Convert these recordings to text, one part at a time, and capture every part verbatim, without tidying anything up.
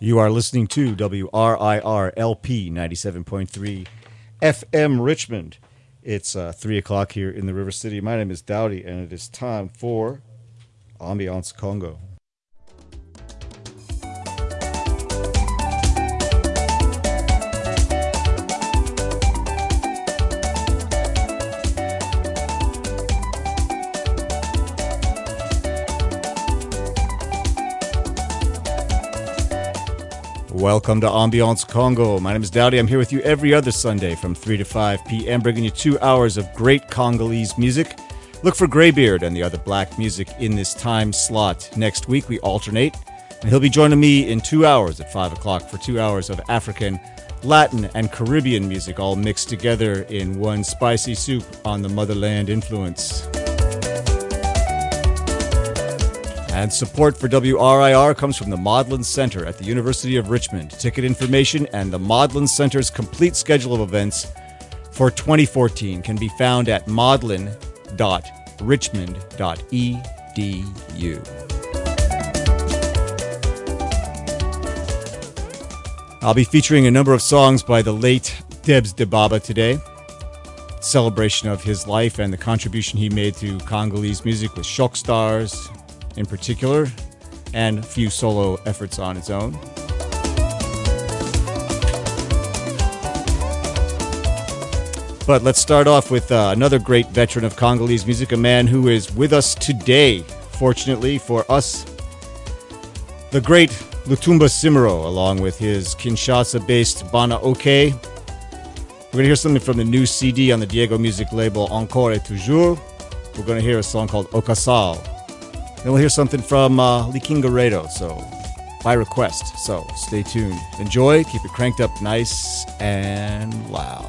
You are listening to W R I R L P ninety-seven point three F M Richmond. It's uh, three o'clock here in the River City. My name is Dowdy, and it is time for Ambiance Congo. Welcome to Ambiance Congo. My name is Dowdy. I'm here with you every other Sunday from three to five p.m., bringing you two hours of great Congolese music. Look for Greybeard and the other black music in this time slot. Next week, we alternate, and he'll be joining me in two hours at five o'clock for two hours of African, Latin, and Caribbean music all mixed together in one spicy soup on the motherland influence. And support for W R I R comes from the Maudlin Center at the University of Richmond. Ticket information and the Maudlin Center's complete schedule of events for twenty fourteen can be found at maudlin dot richmond dot e d u. I'll be featuring a number of songs by the late Debs Dibaba today. Celebration of his life and the contribution he made to Congolese music with Shock Stars in particular, and a few solo efforts on its own. But let's start off with uh, another great veteran of Congolese music, a man who is with us today, fortunately for us, the great Lutumba Simero, along with his Kinshasa-based Bana OK. We're going to hear something from the new C D on the Diego Music label, Encore et Toujours. We're going to hear a song called Okasal. Then we'll hear something from uh, Likingaredo, so by request. So stay tuned. Enjoy. Keep it cranked up nice and loud.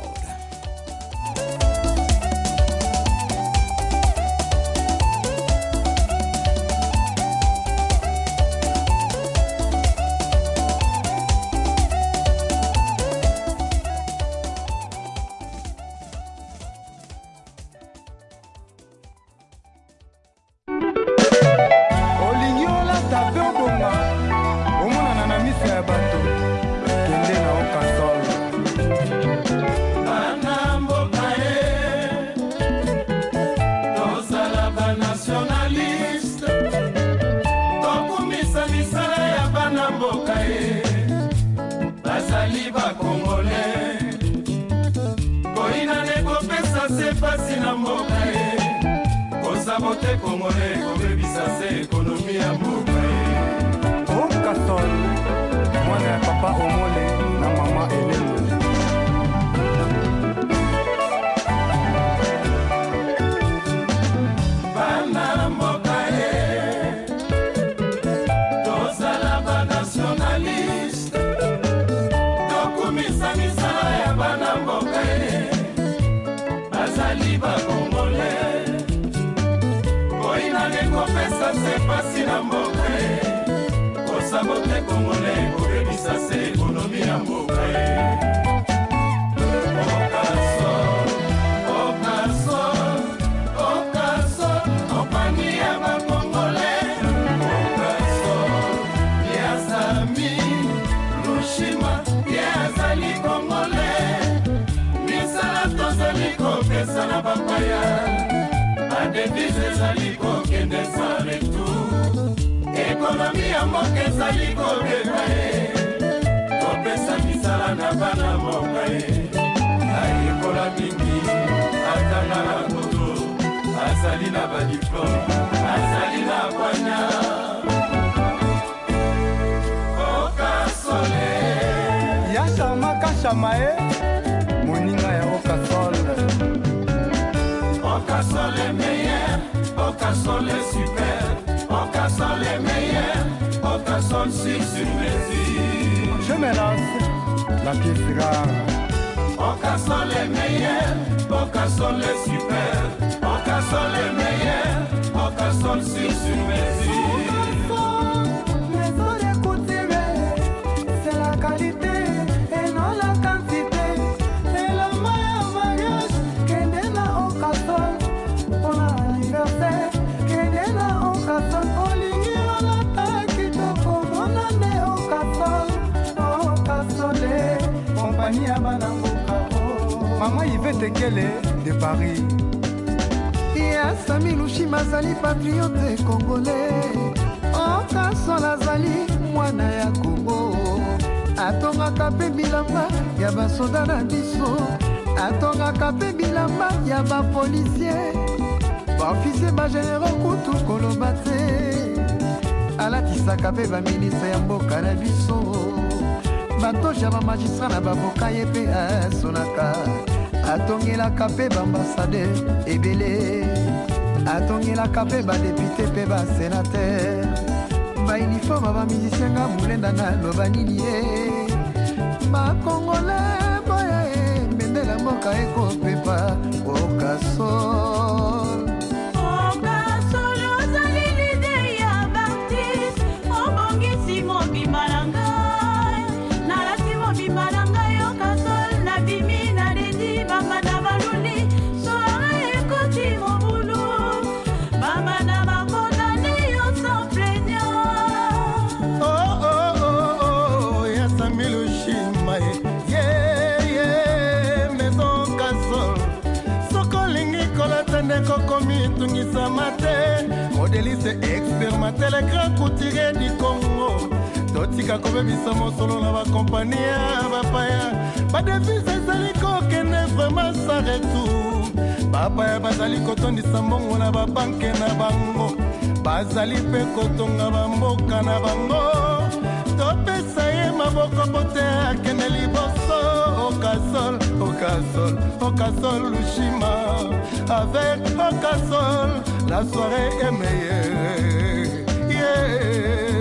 Olingi olata kitoko monane okaso compagnie ya banamboka. Maman Yvette Kele de Paris. Ya Sami Lushima azali patriote congolais. Okasola azali mwana ya Congo. Atongaka pe bilamba ya basoda na biso. Atongaka pe bilamba ya bapolisier. Baofisier bagénéraux kutu koloba te. Alatisaka pe baministre ya mboka na biso. Batosha bamagistrat na bavoka ye pe asonaka. Atongelaka pe baambassadeur ebele. Atongelaka pe badepute pe basénateur. Bauniforme bamusicien nga mulenda na loba nini ye. Bakongolais boya ye mbendela mboka ekopepa Okasol. Okasol ozali lide ya baptiste. Obongisi mobimba na ngai. Nalati mobimba na ngai Okasol. Nabimi na ledi bamba na baluli. Soare ekoti mobulu. Bamba na bakondane yo sans plaignant. Oh oh oh oh ya Sami Lushima yeah yeah maison Okasol. Sokolingi kolatende kokomi tungisa mate. Modéliste expérimenté les grands couturiers du Congo. Totika kobebisa mosolo na ba compagnie ya bapaya. Ba devise ezali kokende vraiment sans retour. Bapaya bazali kotondisa mbongo na ba banke na bango. Bazali pe kotonga bamboka na bango. Topesa ye maboko bote akende liboso. Okasol, Okasol, Okasol Lushima. Avec Okasol, la soirée est meilleure. Yeah.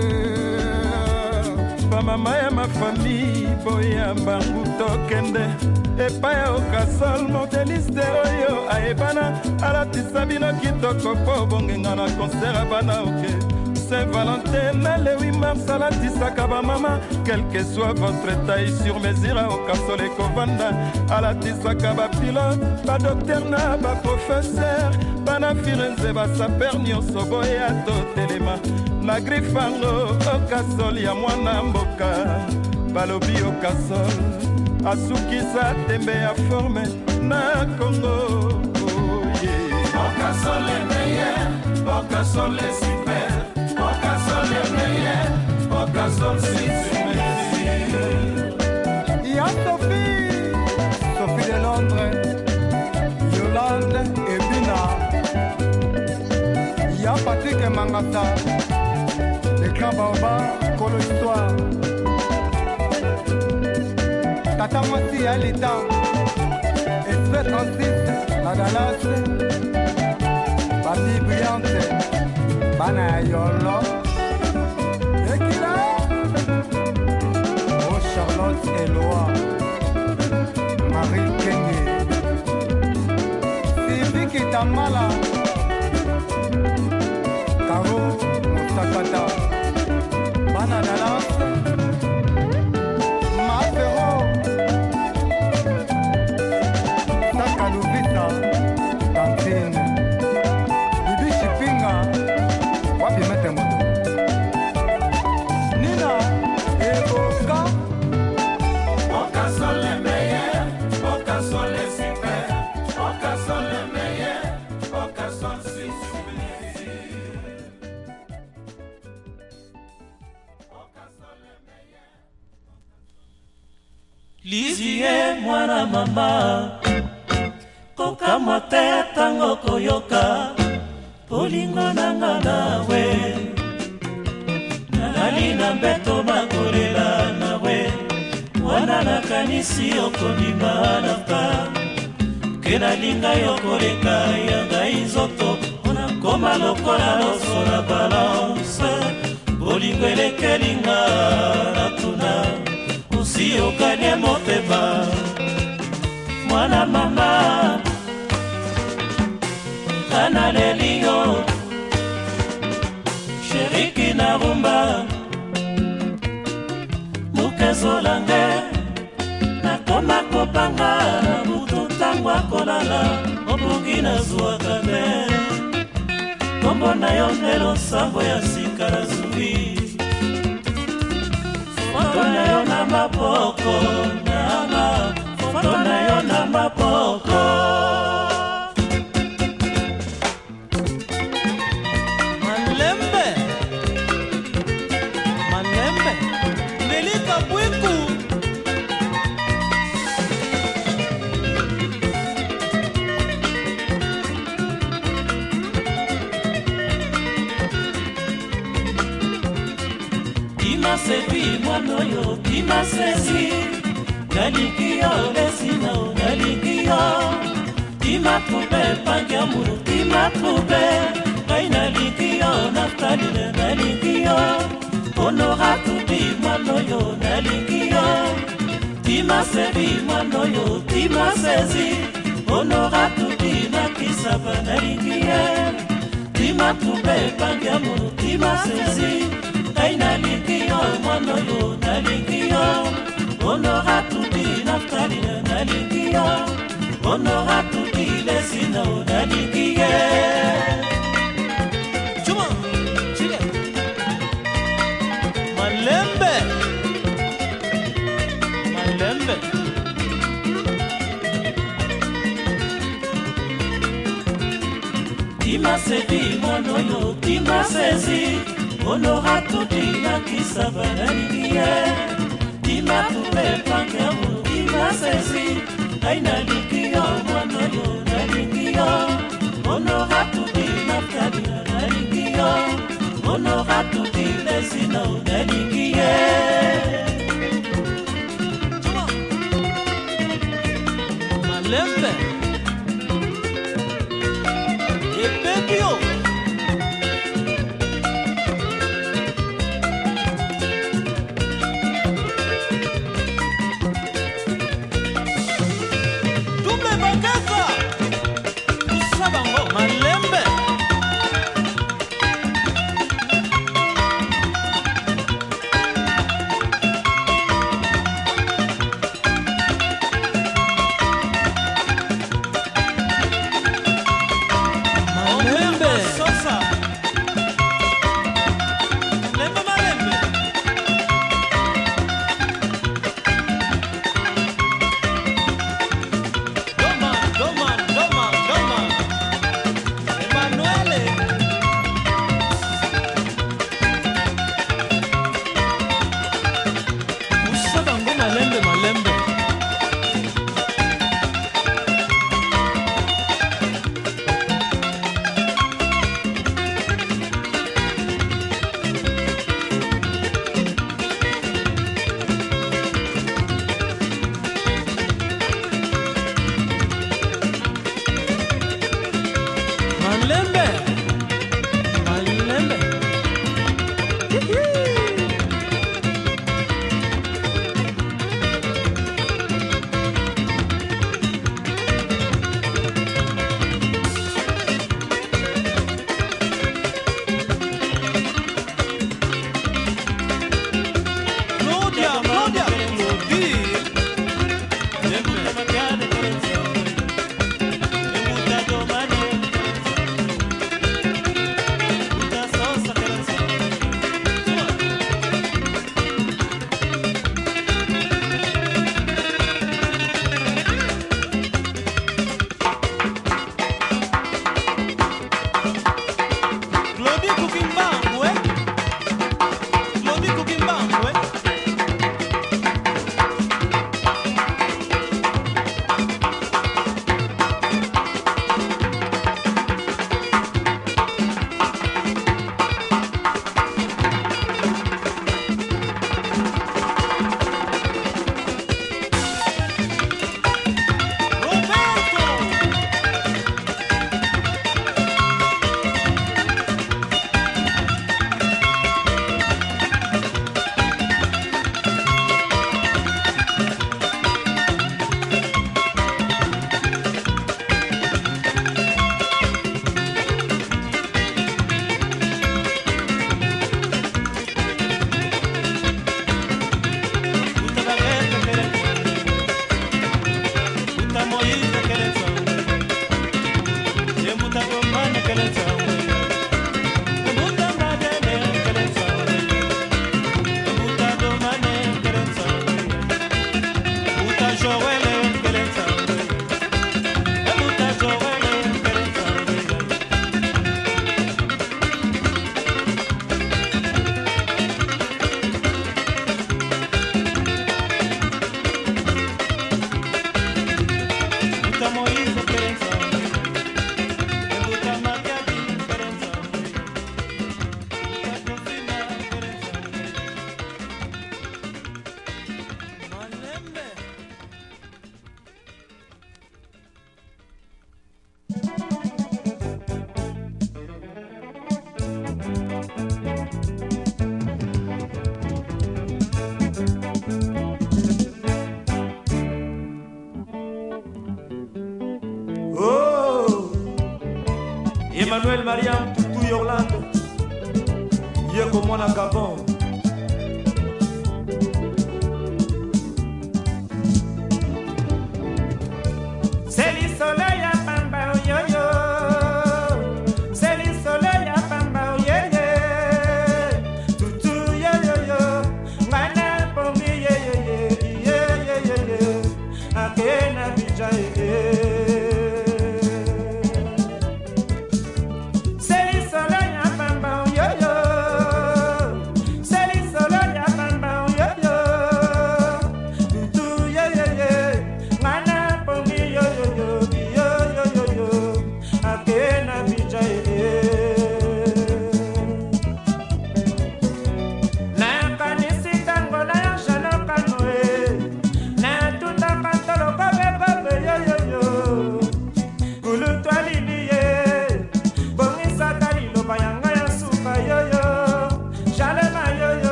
Mama ya ma famille boya mbangu tokende epa ya Okasol modeliste oyo aebana alatisa bino kitoko po bongenga na concert abana oke Saint-Valentin na le huit mars alatisaka bamama quel que soit votre taille sur mesure à Okasol ekovanda alatisaka bapilote badokter na baprofesseur bana firenze basaper nyonso boya totelema na grifango Okasol ya mwana mboka balobi Okasol asukisa tembe ya forme na Congo oh, yeah. Okasol est meilleur, Okasol est super, Okasol est meilleur, Okasol c'est merci. Ya Sophie, Sophie de Londres, Yolande et Bina. Ya Patrick et Mangata. L'écran Baoba, Colo Histoire. Tata Mwasi à l'état. Espèce Francis, à Dallas. Papi Brillante, Bana Yolo. Ekila. Oh Charlotte Eloa. Marie Kenge. Sylvie Kitamala. Caro Moustakata. Bana Dallas. Mafero. Takaluvita. Tantine. Bibi Chipinga. Wapi mete moto. Nina. Eboka. Okasol le meilleur. Okasol le super. Okasol le meilleur. Okasol si super. Lizie mwana mama kokamwa te tango koyoka polingo nanga nawe nalali na mbeto bakolela nawe wana nakanisi okondima naka ke nalinga yo koleka ya ngai nzoto onakoma lokola loso na balance bolingo elekelinga natuna osi okanye motema mwana mama kana lelio sheriki na rumba mukezolange nakoma kopanga na butu ntango akolala obongi nazwaka te kombo na yo ndelo nsambo ya sika na zwi foto na yo na maboko na ma maboko. Malembe, Malembe, Nelika Bwiku. Tima sevi mwanoyo, tima sezi Nalikio lesino, nalikio Tima tube pangyamuru, tima tube Kai nalikio, naftaline, nalikio Onora tubi mwanoyo, nalikio Tima sevi mwanoyo, tima sezi Onora tubi nakisaba, nalikie Tima tube pangyamuru, tima sezi Kai nalikio, mwanoyo, nalikio Onora tubi naftaline, nalikio Onora tubi lesino, nalikie Chuma, chile. Malembe, Malembe. Tima sevi mwanoyo, tima sezi Onora tubi nakisaba, nalikie Tima tube pangamu, tima sezi Ai nalikio, mwanoyo, nalikio Onora tubi naftaline, nalikio Onora tubi lesino, nalikie Chuma. Malembe. Epepio. Double Bakasa. Usabango. Malembe. Emmanuel Mariam Tutu Yolande Yeko Mwana Gabon. C'est le soleil à Pamba yo yo. C'est le soleil à Pamba yo yo. Tutu yo yo yo. Mana pombi yo yo yo yo yo yo. Akena bija yo.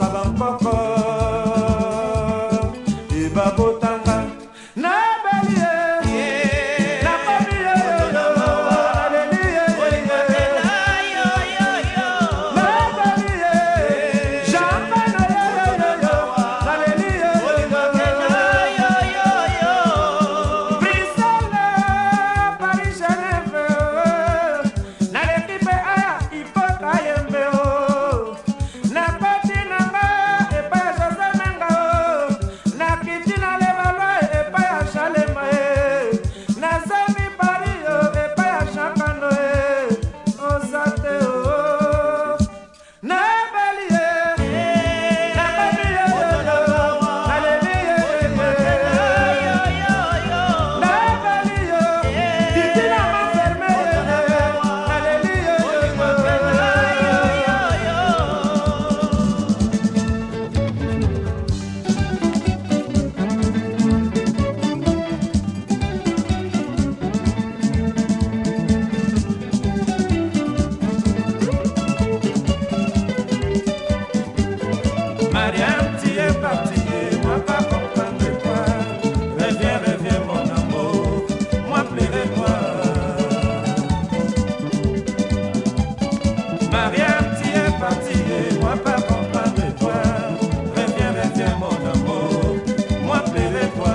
Babotanga na belie Mariam, tu es parti et moi pas comprendre de toi. Reviens, reviens mon amour, moi plairai toi.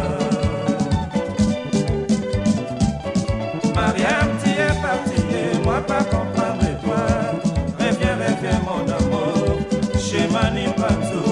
Mariam, tu es parti et moi pas comprendre de toi. Reviens, reviens mon amour, chez Mani Patou.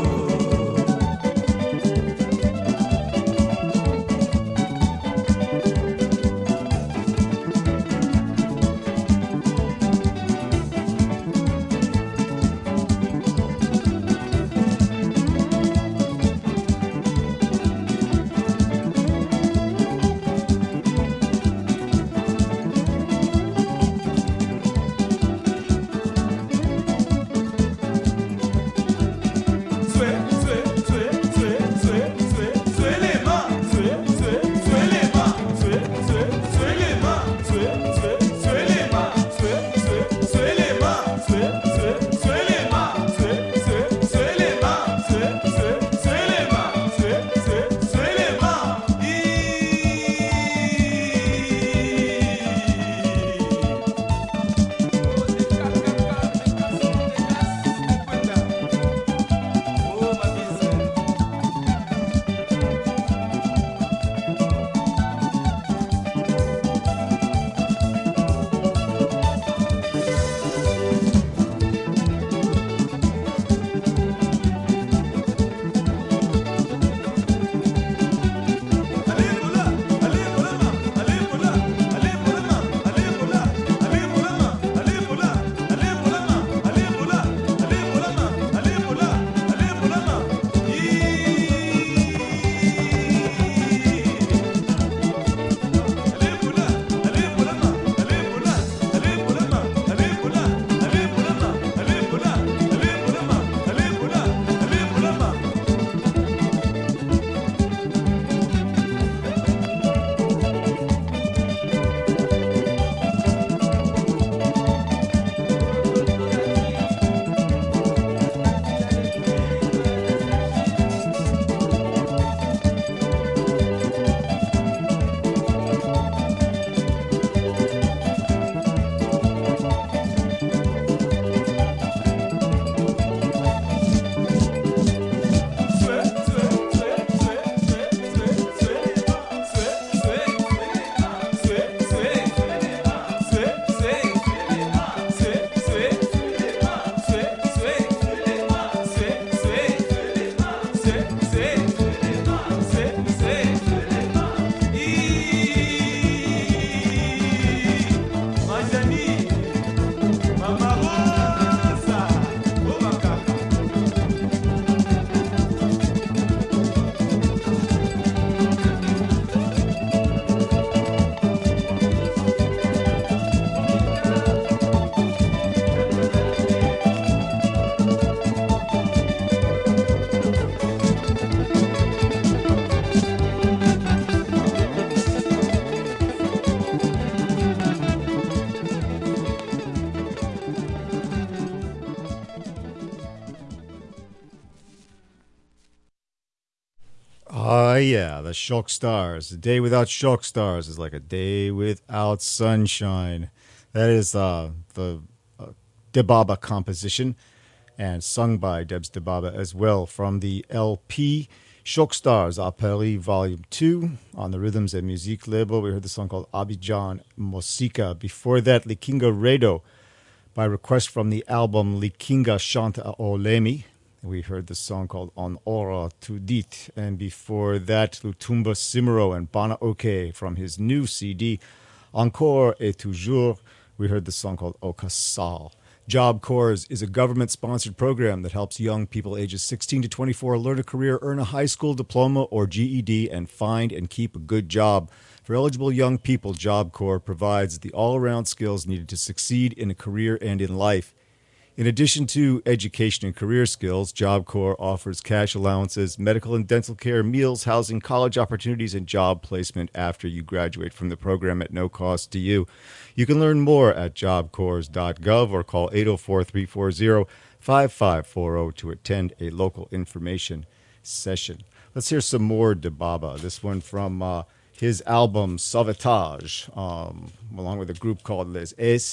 Ah, yeah, the Shock Stars. A day without Shock Stars is like a day without sunshine. That is uh, the uh, Debaba composition, and sung by Debs Debaba as well, from the L P Shock Stars à Paris Volume two on the Rhythms and Musique label. We heard the song called Abidjan Mosika. Before that, Likinga Redo, by request from the album Likinga Chante a Olemi. We heard the song called On Ora Tudit. And before that, Lutumba Simero and Bana Oke from his new C D, Encore et Toujours. We heard the song called Okasal. Job Corps is a government-sponsored program that helps young people ages sixteen to twenty-four learn a career, earn a high school diploma or G E D, and find and keep a good job. For eligible young people, Job Corps provides the all-around skills needed to succeed in a career and in life. In addition to education and career skills, Job Corps offers cash allowances, medical and dental care, meals, housing, college opportunities, and job placement after you graduate from the program at no cost to you. You can learn more at job corps dot gov or call eight oh four, three four zero, five five four zero to attend a local information session. Let's hear some more Debaba. This one from uh, his album Sauvetage, um, along with a group called Les Es.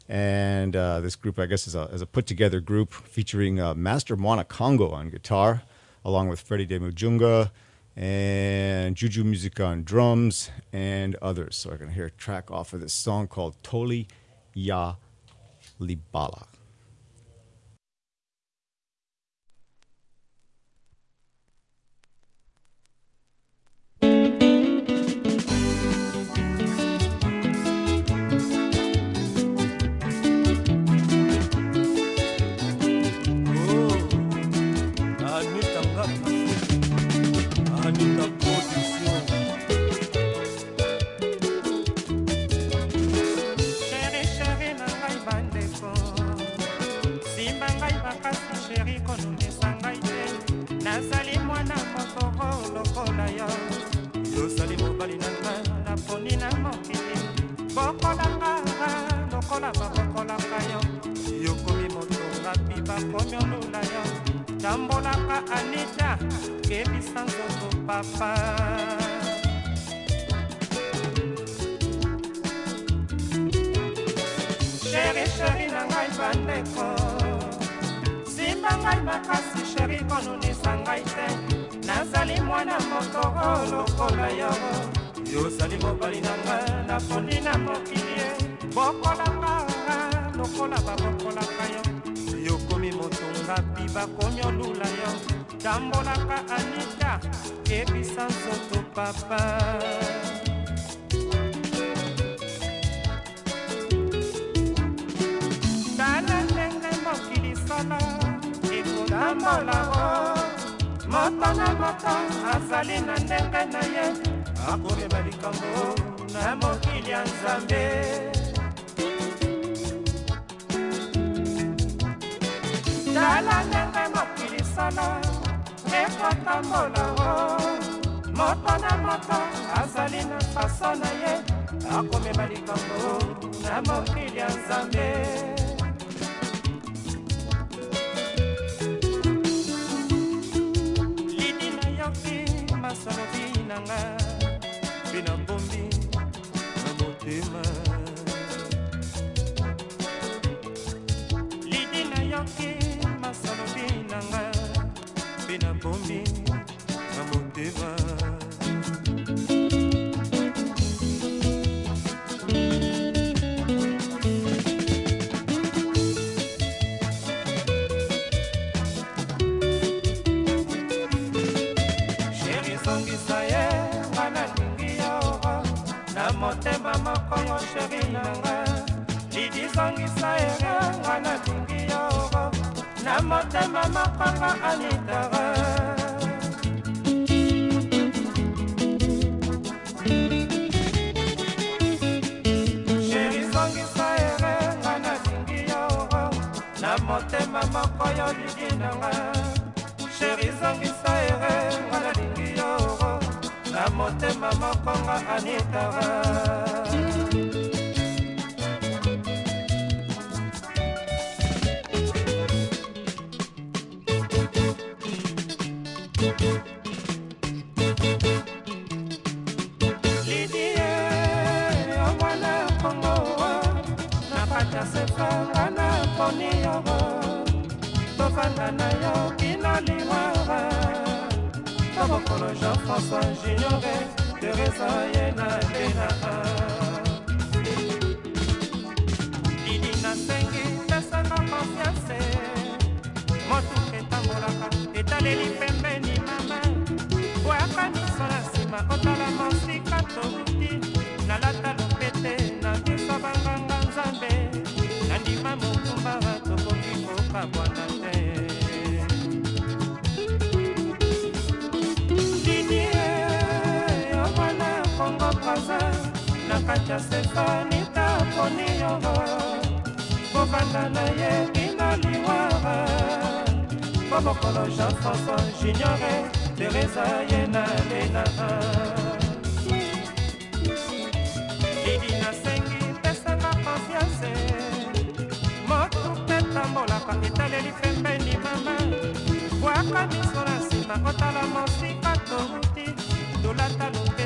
And uh, this group, I guess, is a, is a put-together group featuring uh, Master Mwana Congo on guitar, along with Freddie De Mujunga and Juju Musica on drums and others. So we're going to hear a track off of this song called Toli Ya Libala.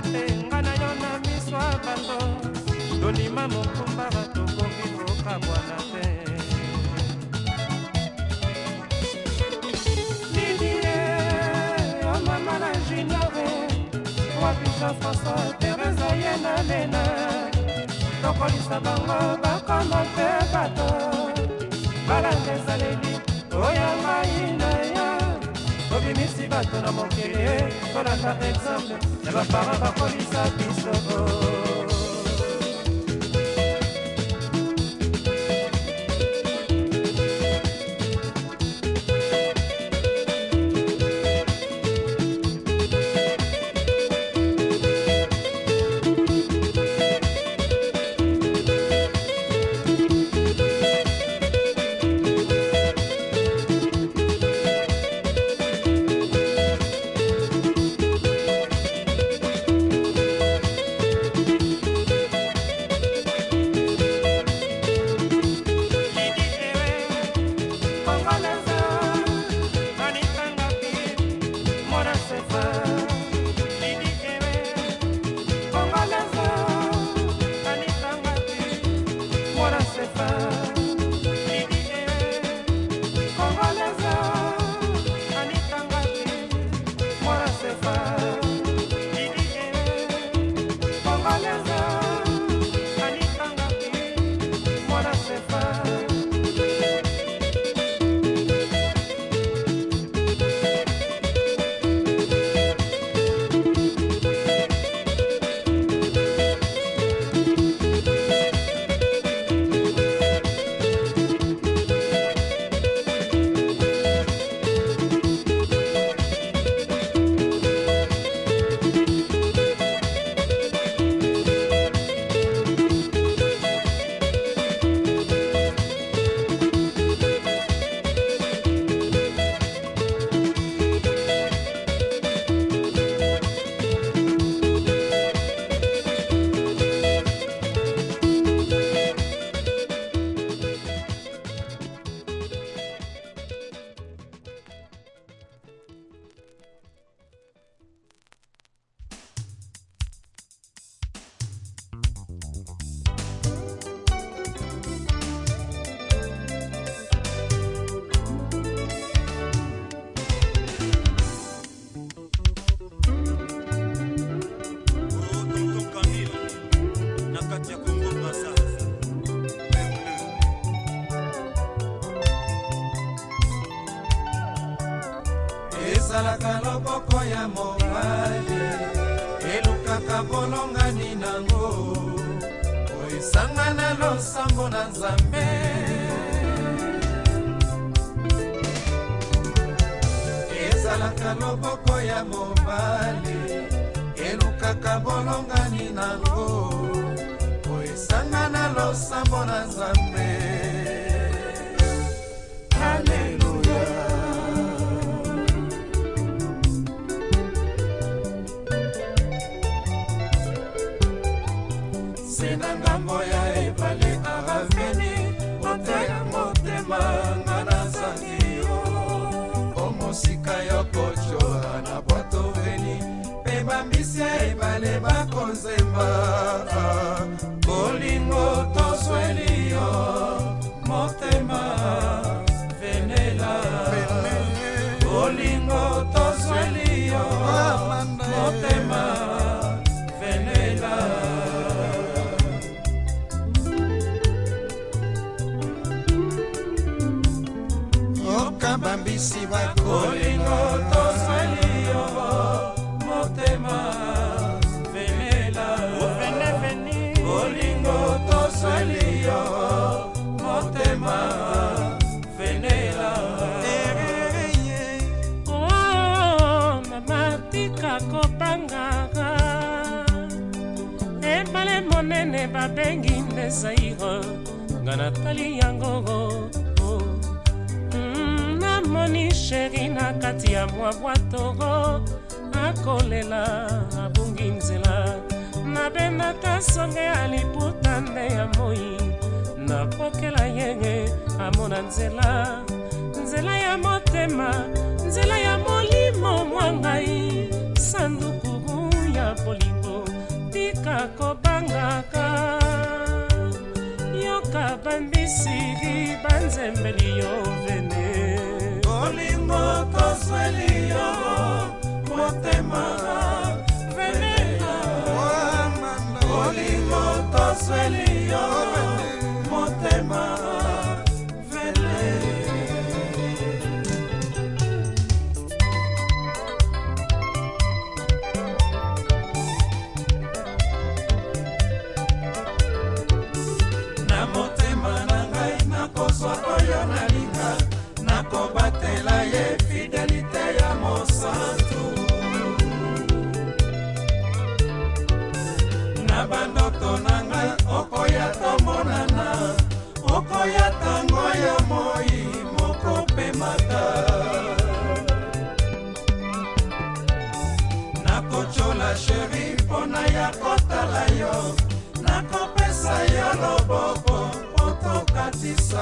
Donima mokumba tokoki kokabwana wapi Jean-François Teresa ye na nena tokolisa bango bakoma mpe bato balanga ezaleli oya mai na yo obimisi bato na mokili kolanda exemple ya bapara bakolisa biso ezalaka loboko ya mobali elukaka bolongani nango oesangana losambo na nzambe ezalaka loboko ya mobali elukaka bolongani nango oesangana losambo na nzambe. Hallelujah. Ngambo ya ebale araveni ote ya motema ngana zangio omosika yo kochoa na boto veni pe bambisi ya ebale bakonzemba bolingo tosweli yo motema venela bolingo tosweli yo motema venela bambisi bakolingo tosweli yo motema venela bolingo tosweli yo motema venela. Oh mama tika kopangaka ebale monene babengi ndezairo ngana tali yango moni sheri na kati ya mwa bwatoro akolela abungi nzela nabendaka songe ya liputa nde ya moi napokela yenge amona nzela nzela ya motema nzela ya molimo mwangai sanduku ya bolingo tika kobangaka yoka bambisiri banzembeli yo vene bolingo tosweli yo motema venela nasweli yo motema vele. Na motema na ngai nakozwa oyo nalinga, nakobatela ye fidelite ya mosantu. Na bandoto na ngai okoya tomonana, okoya tango ya moi moko pemata. Nakochola sheri pona ya kotala yo, nakopesa yo loboko otokatisa.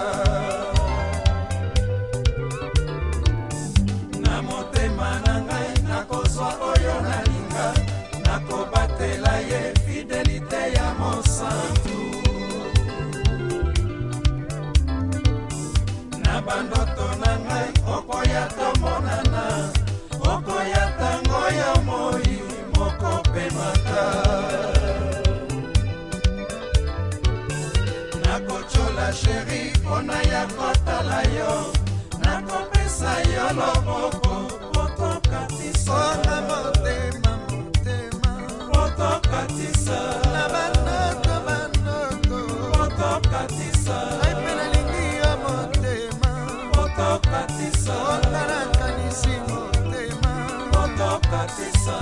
Na motema na ngai nakozwa oyo nalinga, nakobatela ye fidelite ya mosantu. Na bandoto na ngai okoya tomonana, okoya tango ya moi moko pemata. Nakochola sheri pona ya kotala yo, nakopesa yo loboko otokatisa. Na motema motema otokatisa. Na bandoto bandoto otokatisa. Naipela lingi yo motema otokatisa. Otarakanisi motema otokatisa.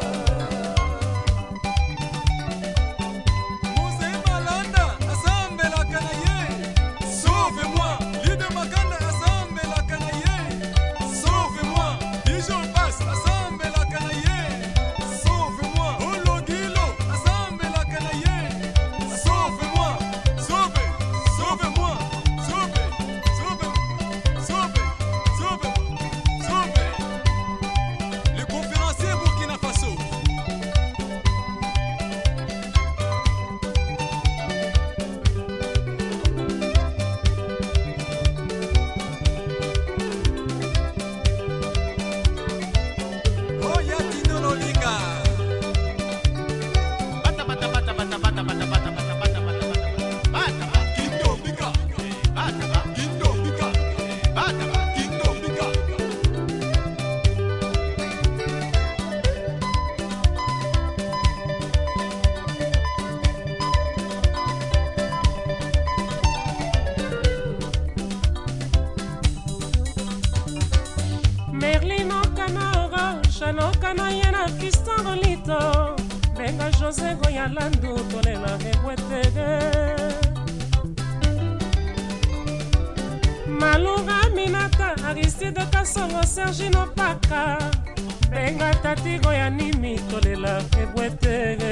Benga Jose Goyalandu tolela hebwetege Maluga Minata Aristide Kasongo Sergino Paka Benga Tati Goyanimi tolela hebwetege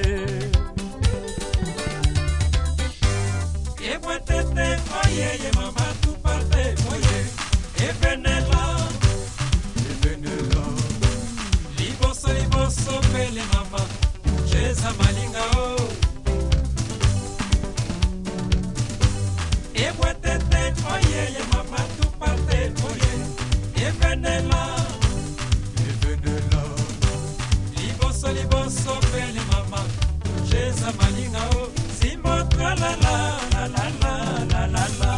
Hebwetete oye ye mama tu parte oye Ebenela Ebenela Liboso liboso pele mama Cheza malinga o Ebwetete oye ye mama tu parte oye Ebenela Ebenela Liboso liboso pele mama Cheza malinga o Simbo tra la la la la la la la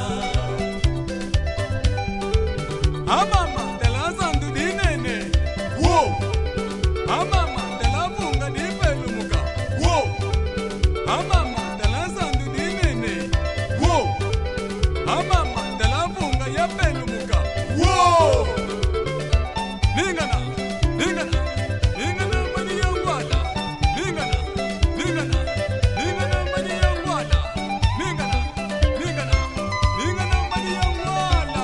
Ah mama telaza ndubi nene Wow Ah mama telabunga di pelumuka Wow Ah mama telaza ndubi nene Wow Ah mama telabunga ya pelumuka Wow Ningana Ningana Ningana mani ya wala Ningana Ningana Ningana mani ya wala Ningana Ningana Ningana mani ya wala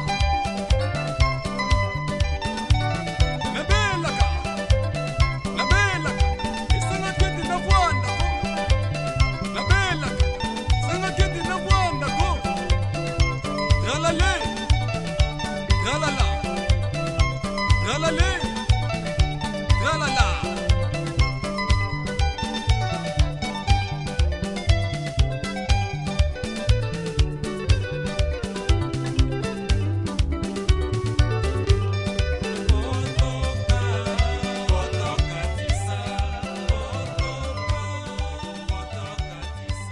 Nabelaka Nabelaka Isanga keti na wanda Nabelaka Isanga keti na wanda ko Yalale Yalala Yalale Yalala Otokatisa Otokatisa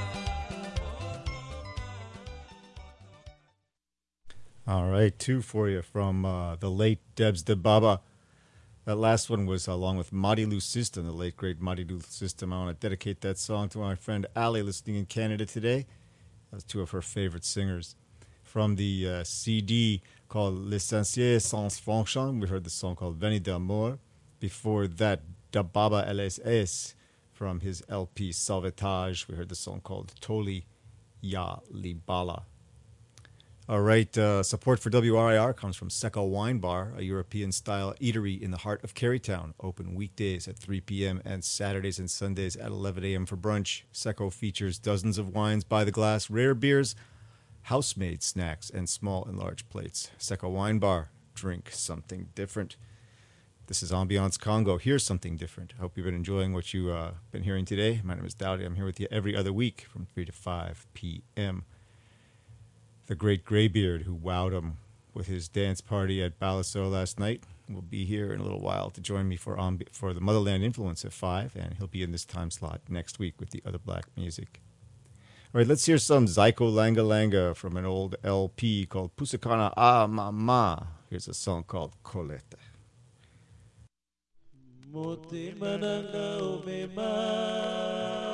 All right, two for you from uh, the late Debs de Baba. That last one was along with Marilu System, the late great Marilu System. I want to dedicate that song to my friend Ali listening in Canada today. That's two of her favorite singers. From the uh, C D called L'Essentiel Sans Fonction, we heard the song called Veni d'Amour. Before that, Da Baba L S S from his L P Sauvetage. We heard the song called Toli Ya Libala. All right, uh, support for W R I R comes from Secco Wine Bar, a European-style eatery in the heart of Carytown. Open weekdays at three p.m. and Saturdays and Sundays at eleven a.m. for brunch. Secco features dozens of wines by the glass, rare beers, house-made snacks, and small and large plates. Secco Wine Bar, drink something different. This is Ambiance Congo. Here's something different. I hope you've been enjoying what you've uh, been hearing today. My name is Dowdy. I'm here with you every other week from three to five p.m. The great Greybeard, who wowed him with his dance party at Balasso last night, will be here in a little while to join me for Ambi- for the Motherland Influence at five, and he'll be in this time slot next week with the other black music. All right, let's hear some Zyko Langa Langa from an old L P called Pusakana Ah Mama. Here's a song called Colette. Motema nanga omema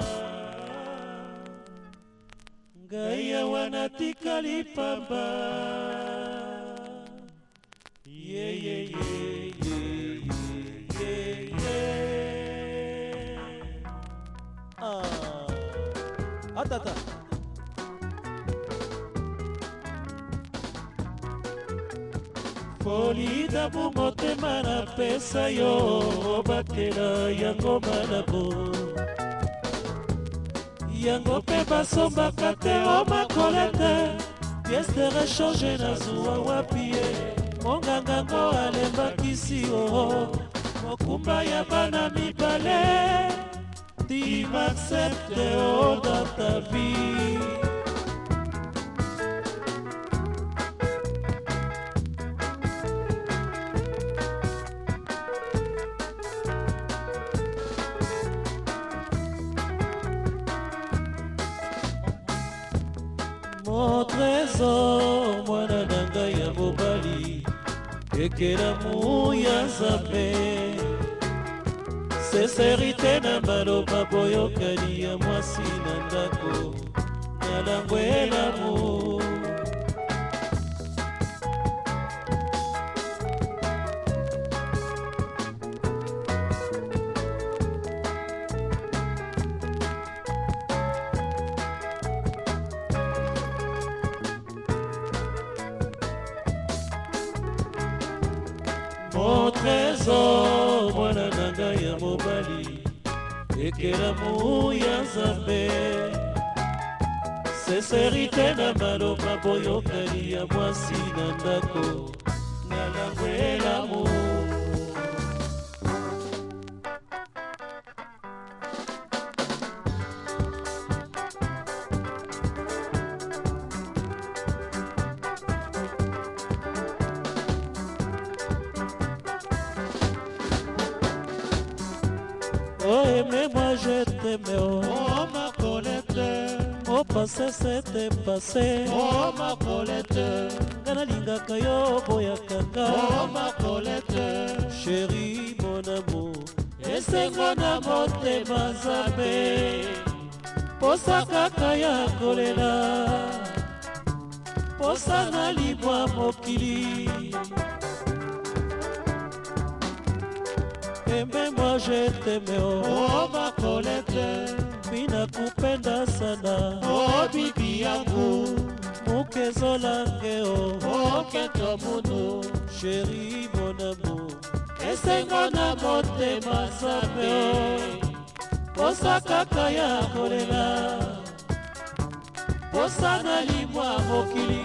Gaya wanatika lipamba Yeah, yeah, yeah, yeah, yeah, yeah. Ah, atata. Folida bu motema na pesa yo Batela yango malabo Yango pe basombaka te o makolete Pièce de rechange na zuwa wapie Monganga ngo alembakisi o Mokumba ya bana mibale Tu m'acceptes o dans ta vie Mon trésor, mwana nanga ya mobali Ekelamu ya Nzambe Sincérité na maloba boyokani ya mwasi na ndako Nalangwelamu Mon trésor, mwana nanga ya mobali Ekelamu ya Nzambe Sincérité na maloba boyokani ya mwasi na ndako Nalangwelamu Oh, aimez-moi, je t'aime, oh, oh ma Colette. Oh, passé, c'était passé, oh ma Colette. Ganalingaka yo, boyakaka, oh ma Colette. Chérie, mon amour, esengo na motema Nzambe. Posa kaka ya kolela, posa na libwa mokili. Aimez-moi, je t'aime, oh, oh ma Colette. Mina kupenda sana, oh bibi yangu. Mukezo lange, oh, oh keto munu. Chérie, mon amour, esengo na motema Nzambe, oh. Posa kaka ya kolela, posa na limwa mokili.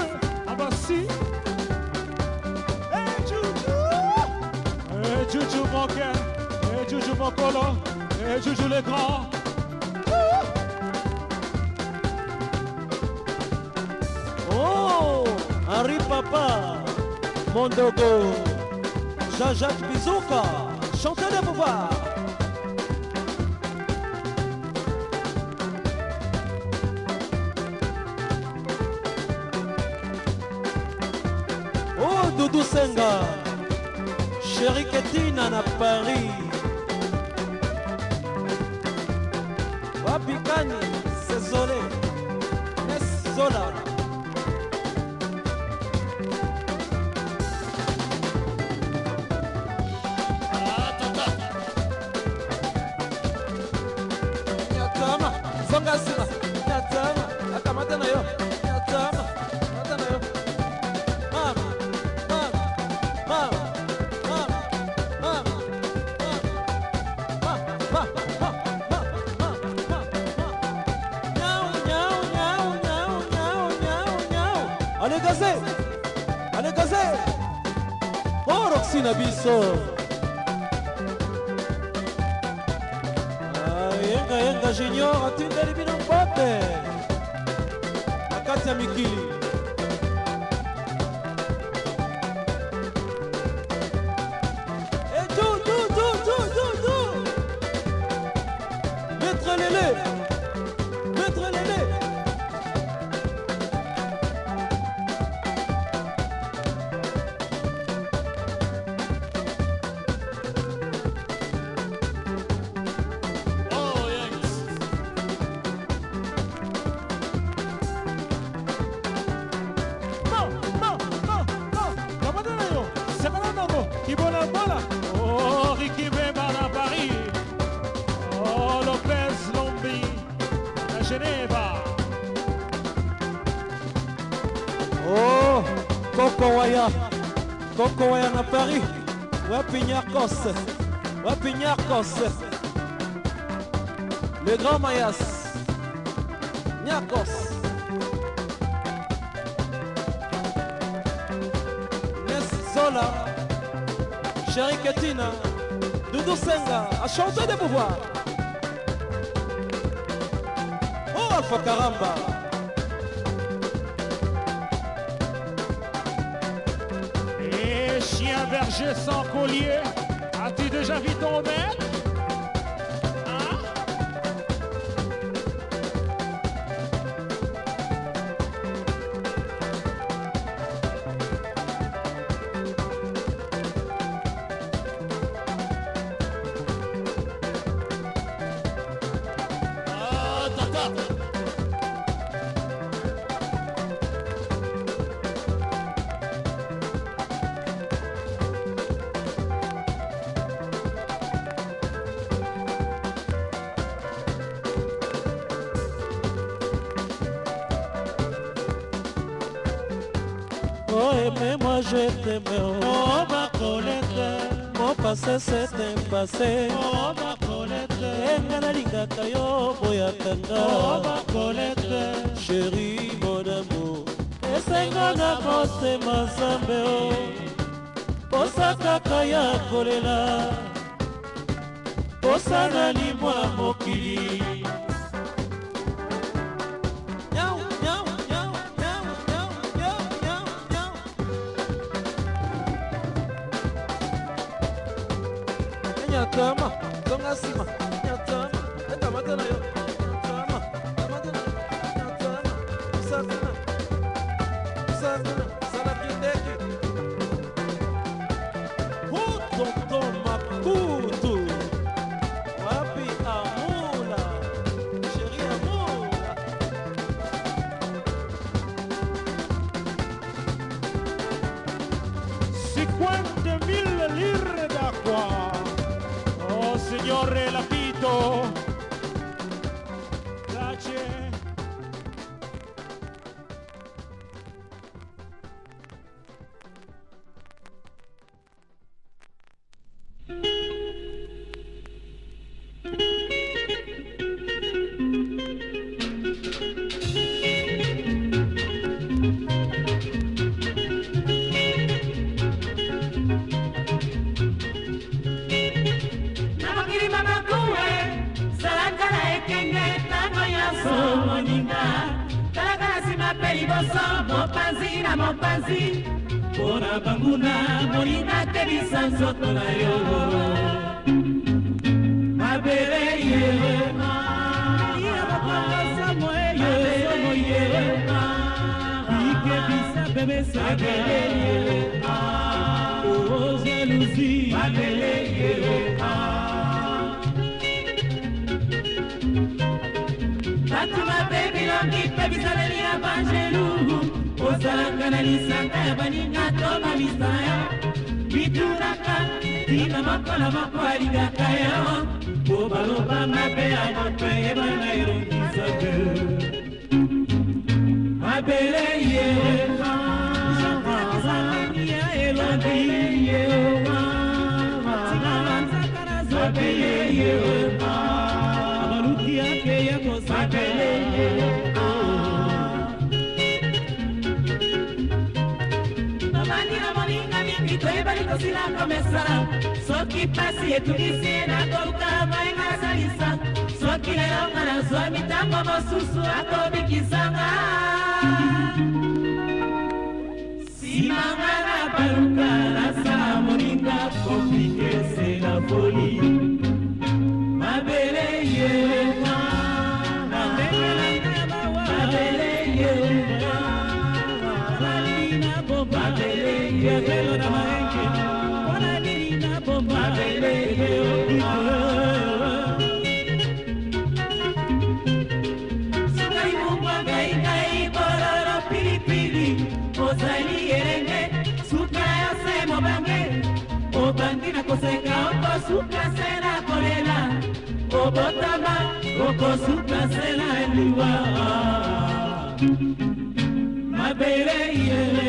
Juju Mokolo et Joujou le grand. Oh, Henri Papa, Mondogo, Jean-Jacques Bizouka, chanteur de pouvoir. Oh, Doudou Senga, Chéri Ketina na Paris. Wapikani, Césolé, Nessola. Songasima, Nyatama, akamata na yo, Nyatama, akamata na yo. Mama, mama, mama, mama, mama, mama, mama, mama, Nyau, nyau, nyau, nyau, nyau, nyau, nyau. Allez gazé, allez gazé. Oh, Roxina Bisso. Yenga yenga junior atindeli bino mbote akati ya mikili et tout tout tout tout tout tout Maître Lélé Maître Lélé Oh, Coco Waya, Coco Waya na Paris, wapi Nyarkos, wapi Nyarkos, le grand Mayas, Nyarkos, Nessola, Chéri Ketina, Doudou Senga, a chanté des pouvoirs. Oh, Alpha Karamba. Chien berger sans collier, as-tu déjà vu ton maître? Hein? Ah, tata! Oh, aimez-moi, je t'aime. Oh, ma Colette. Mon passé, c'est un passé. Oh, ma Colette. Enga nalingaka yo boyakanga. Oh, ma Colette. Chérie, mon amour. Esenga na motema nzambe o. Posa kaka ya kolela. Posa na limwa mokili. Nyau, nyau, nyau, nyau, nyau, nyau, nyau, nyau. Nyatama, zongasima, nyatama, ekamata na yo. Nyatama, ekamata na yo. Nyatama, usazina, usazina, salakindeki. Oh, tonton Makutu. Wapi Amula, chérie Amula. cinquanta mille lire d'acqua. Oh, signore Lapito. Grazie. Namagiri liboso mopanzi na mopanzi mpona banguna molinga kebisa nzoto na yo mabele yewe ya bakosa moye moye ikebisa bebe sabele yewe oh jalousie mabele yewe Fatuma baby longi baby salani abanjelu Ozalaka na lisanga ya baninga toba misaya Bitunaka tina makola makwalingaka yao Bobaloba mabe ya moto yeba na irongisa Mabele yewe Jantaki salani ya elongi yewe Tina manzaka na zobe yewe Yake yako sabele Mamani na moninga mingi kweba liko sila komesala Soki pasi yetu kisi na koluka maenga salisa Soki leo ngana zwa mitambo mosusu ako bikisanga Simangana paruka na sala moninga komplike se la folie Mabele yewe Sukari mungwa gai gai bororo pilipili Ozali yerenge suka yose mobange Obangi na koseka oko suka sena kolela Obotama oko suka sena liwa Mabele yewe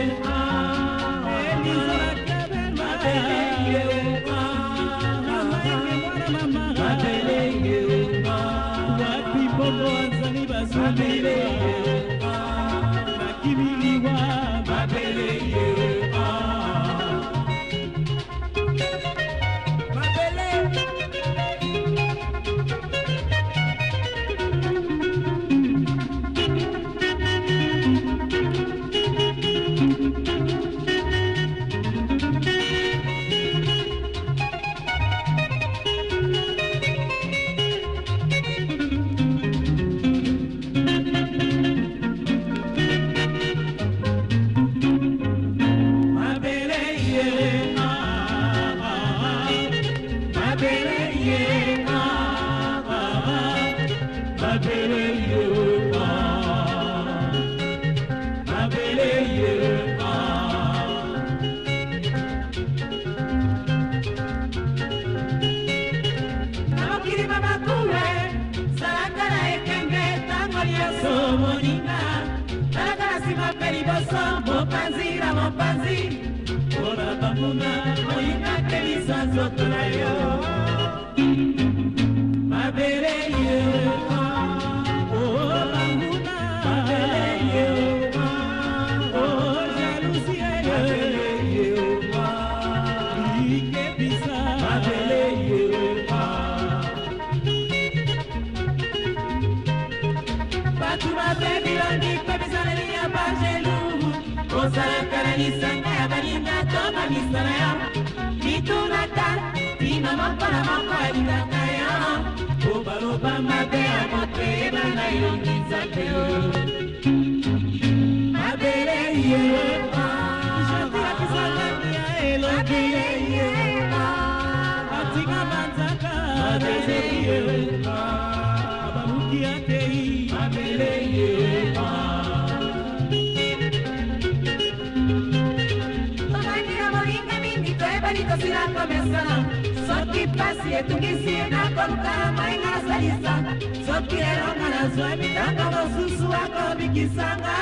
Soki pasi etungisi na koluka maenga salisa Soki lero ngana zwa mitambo mosusu ako bikisanga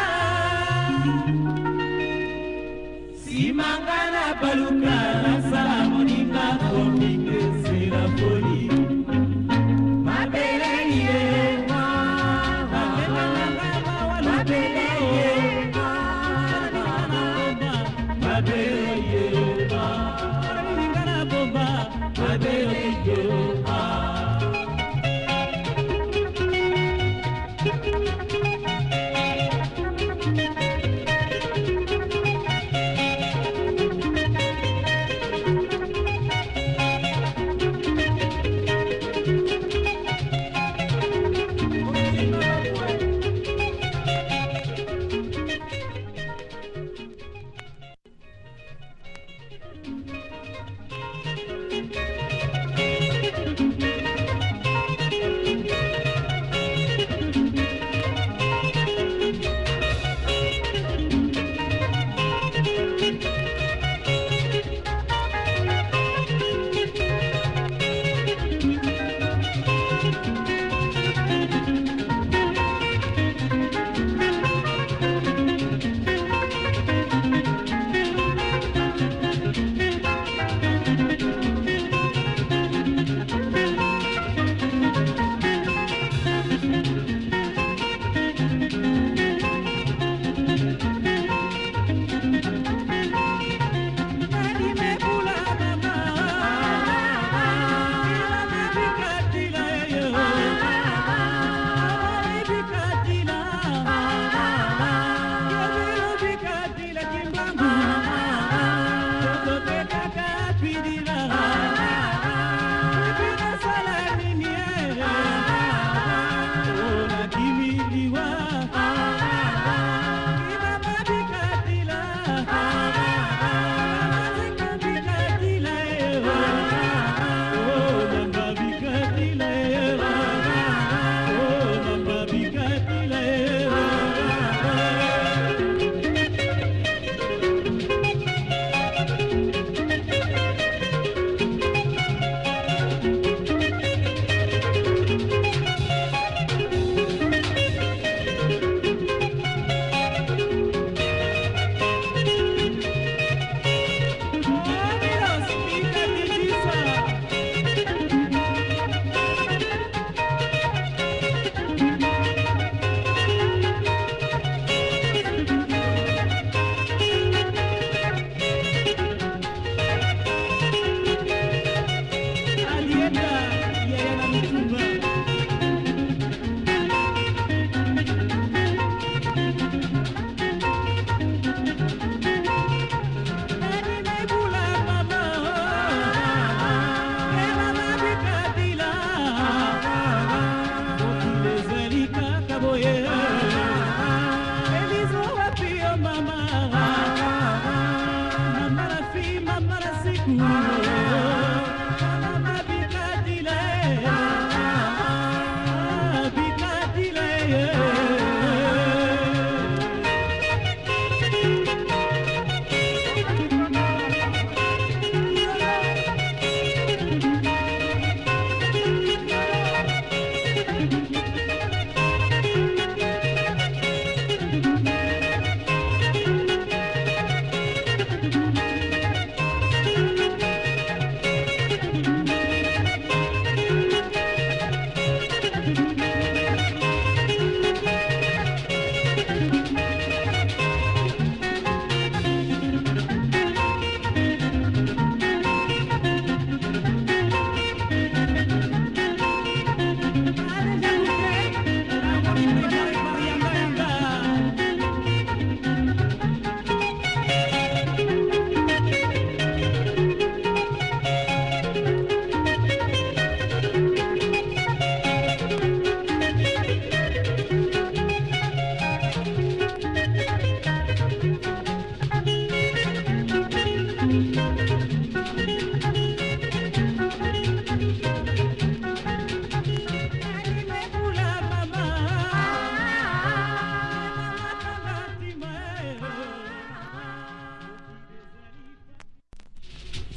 Simangana paluka na sala moninga komike se la folie Mabele yewe Mabele yewe Mabele yewe Thank you.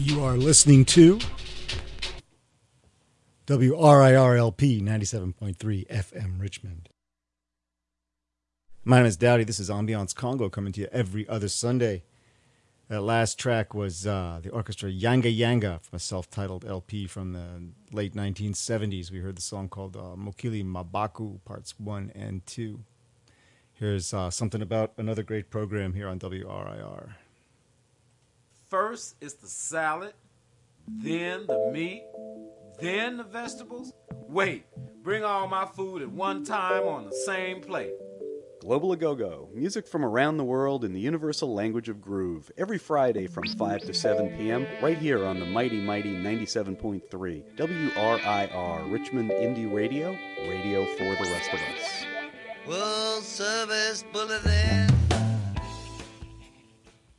You are listening to W R I R L P ninety-seven point three F M Richmond. My name is Dowdy. This is Ambiance Congo coming to you every other Sunday. That last track was uh, the orchestra Yanga Yanga from a self-titled L P from the late nineteen seventies. We heard the song called uh, Mokili Mabaku, parts one and two. Here's uh, something about another great program here on W R I R. First is the salad, then the meat, then the vegetables. Wait, bring all my food at one time on the same plate. Global A-Go-Go, music from around the world in the universal language of groove, every Friday from five to seven p.m. right here on the mighty, mighty ninety-seven point three W R I R, Richmond Indie Radio, radio for the rest of us. World Service Bulletin.